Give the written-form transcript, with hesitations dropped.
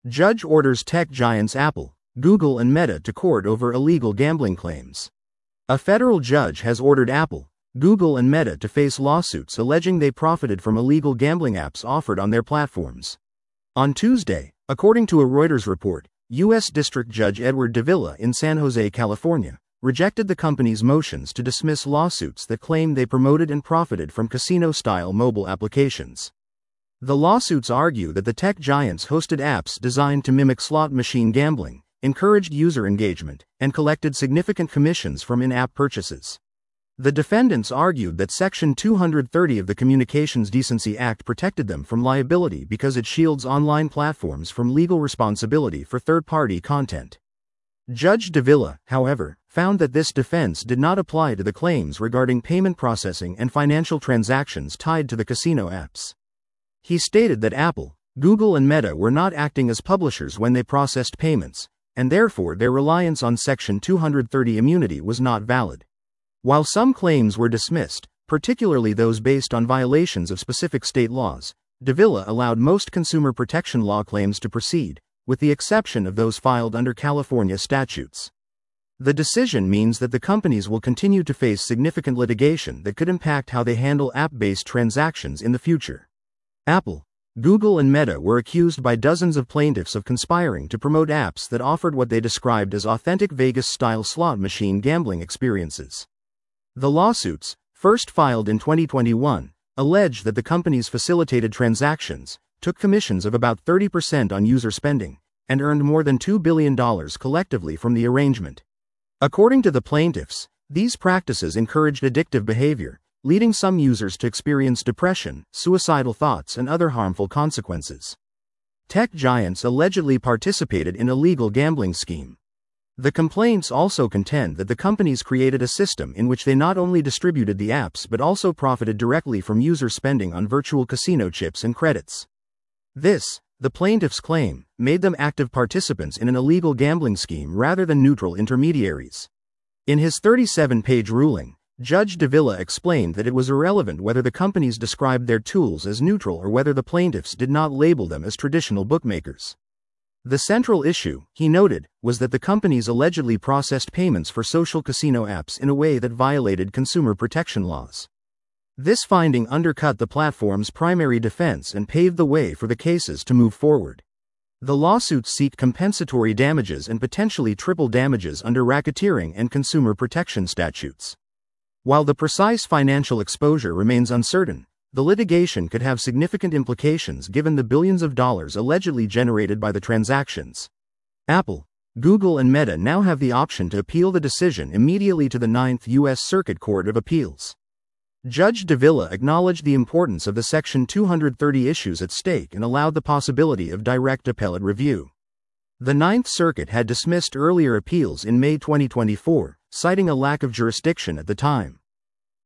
Judge orders tech giants Apple, Google and Meta to court over illegal gambling claims. A federal judge has ordered Apple, Google and Meta to face lawsuits alleging they profited from illegal gambling apps offered on their platforms. On Tuesday, according to a Reuters report, U.S. District Judge Edward Davila in San Jose, California, rejected the company's motions to dismiss lawsuits that claim they promoted and profited from casino-style mobile applications. The lawsuits argue that the tech giants hosted apps designed to mimic slot machine gambling, encouraged user engagement, and collected significant commissions from in-app purchases. The defendants argued that Section 230 of the Communications Decency Act protected them from liability because it shields online platforms from legal responsibility for third-party content. Judge Davila, however, found that this defense did not apply to the claims regarding payment processing and financial transactions tied to the casino apps. He stated that Apple, Google and Meta were not acting as publishers when they processed payments, and therefore their reliance on Section 230 immunity was not valid. While some claims were dismissed, particularly those based on violations of specific state laws, Davila allowed most consumer protection law claims to proceed, with the exception of those filed under California statutes. The decision means that the companies will continue to face significant litigation that could impact how they handle app-based transactions in the future. Apple, Google and Meta were accused by dozens of plaintiffs of conspiring to promote apps that offered what they described as authentic Vegas-style slot machine gambling experiences. The lawsuits, first filed in 2021, allege that the companies facilitated transactions, took commissions of about 30% on user spending, and earned more than $2 billion collectively from the arrangement. According to the plaintiffs, these practices encouraged addictive behavior, leading some users to experience depression, suicidal thoughts, and other harmful consequences. Tech giants allegedly participated in a illegal gambling scheme. The complaints also contend that the companies created a system in which they not only distributed the apps but also profited directly from user spending on virtual casino chips and credits. This, the plaintiffs claim, made them active participants in an illegal gambling scheme rather than neutral intermediaries. In his 37-page ruling, Judge Davila explained that it was irrelevant whether the companies described their tools as neutral or whether the plaintiffs did not label them as traditional bookmakers. The central issue, he noted, was that the companies allegedly processed payments for social casino apps in a way that violated consumer protection laws. This finding undercut the platform's primary defense and paved the way for the cases to move forward. The lawsuits seek compensatory damages and potentially triple damages under racketeering and consumer protection statutes. While the precise financial exposure remains uncertain, the litigation could have significant implications given the billions of dollars allegedly generated by the transactions. Apple, Google and Meta now have the option to appeal the decision immediately to the Ninth U.S. Circuit Court of Appeals. Judge Davila acknowledged the importance of the Section 230 issues at stake and allowed the possibility of direct appellate review. The Ninth Circuit had dismissed earlier appeals in May 2024, citing a lack of jurisdiction at the time.